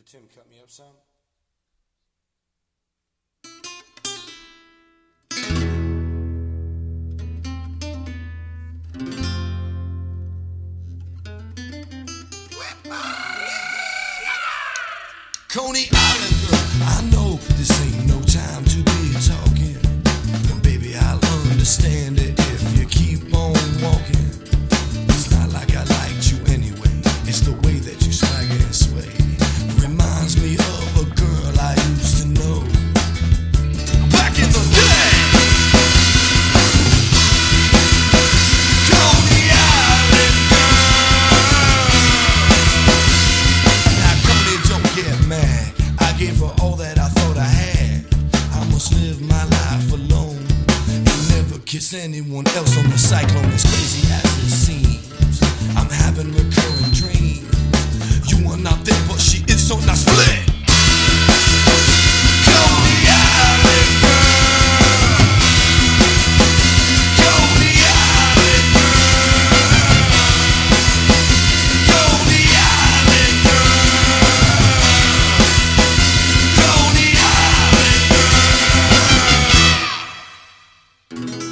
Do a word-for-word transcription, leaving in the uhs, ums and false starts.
Tim cut me up some? Coney Island girl, I know this ain't no time to be talking, and baby I'll understand it if you keep on walking. It's not like I liked you anyway, it's the way that you swagger and sway. Reminds me of a girl I used to know back in the day. Coney Island girl. Now Coney, don't get mad, I gave her all that I thought I had. I must live my life alone and never kiss anyone else on the cyclone. As crazy as it seems, I'm having recurring dreams. You are not there, but she is, so now split. Coney Island girl. Coney Island girl. Coney Island girl. Coney Island girl.